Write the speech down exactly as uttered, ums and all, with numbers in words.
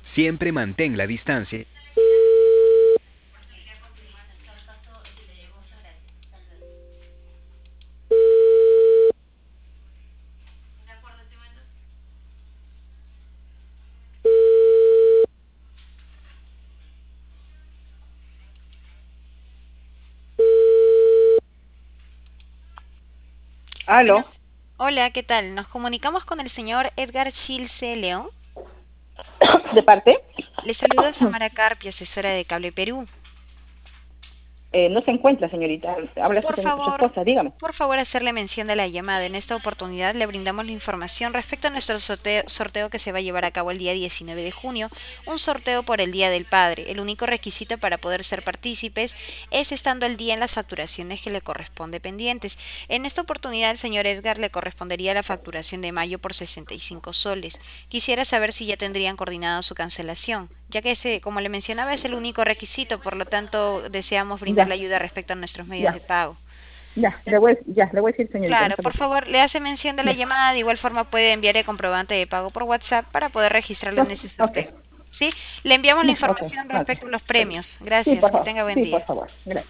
Siempre mantén la distancia. Bueno, Aló, hola, ¿qué tal? Nos comunicamos con el señor Edgar Chilce León. ¿de parte? Le saluda Samara Carpio, asesora de Cable Perú. Eh, no se encuentra, señorita. Habla su, Por se- su favor, esposa, dígame. por favor, hacerle mención de la llamada. En esta oportunidad le brindamos la información respecto a nuestro sorteo, sorteo que se va a llevar a cabo el día diecinueve de junio, un sorteo por el Día del Padre. El único requisito para poder ser partícipes es estando al día en las facturaciones que le corresponde pendientes. En esta oportunidad, el señor Edgar le correspondería la facturación de mayo por sesenta y cinco soles. Quisiera saber si ya tendrían coordinado su cancelación, ya que ese, como le mencionaba, es el único requisito, por lo tanto deseamos brindarle Ya, ayuda respecto a nuestros medios de ya, pago. ya, le voy, ya, le voy a decir, señorita, no Claro, se por preocupe. favor, le hace mención de la Ya, llamada, de igual forma puede enviar el comprobante de pago por WhatsApp para poder registrarlo en no, ese ok, sorteo. ¿Sí? Le enviamos la ya, ok, información ok. respecto a los Está bien. premios. Sí, Gracias, por que favor, tenga buen sí, día. por favor. Gracias.